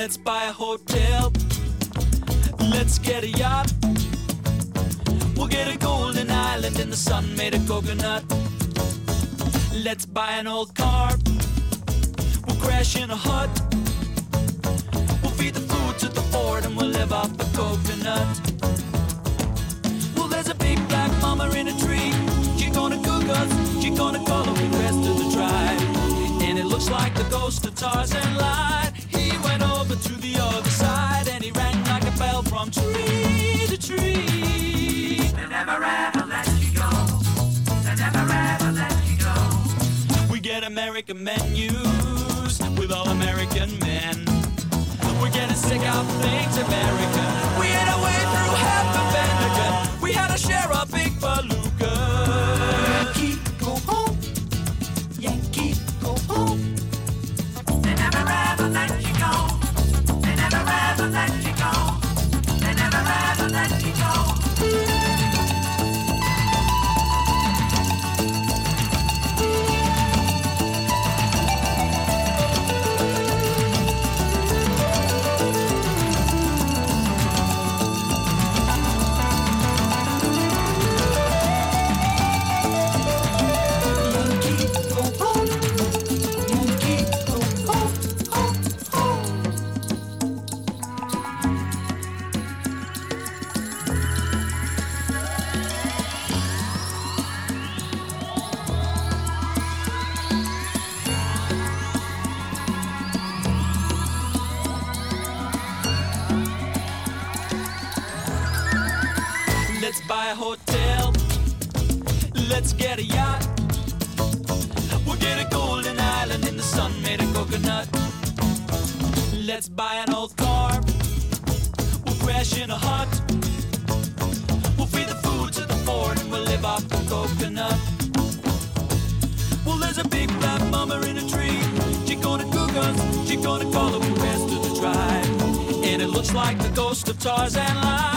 Let's buy a hotel. Let's get a yacht. We'll get a golden island in the sun made of coconut. Let's buy an old car. We'll crash in a hut. We'll feed the food to the Ford and we'll live off the coconut. Well, there's a big black mama in a tree. She's gonna cook us. She's gonna call the rest of the tribe. And it looks like the ghost of Tarzan lied. He went over to the other side and he rang like a bell from tree to tree. They never ever let you go. They never ever let you go. We get American menus with all American men. We're getting sick of things American. We ate our way through half the Pentagon. We had a share of big palooka. Yankee, go home. Yankee, go home. They never ever let you go. They never ever let you go. They never ever let you go. Let's buy a hotel. Let's get a yacht. We'll get a golden island in the sun made of coconut. Let's buy an old car. We'll crash in a hut. We'll feed the food to the Ford and we'll live off the coconut. Well, there's a big black mama in a tree. She's gonna cook us. She's gonna call the rest of the tribe. And it looks like the ghost of Tarzan lied.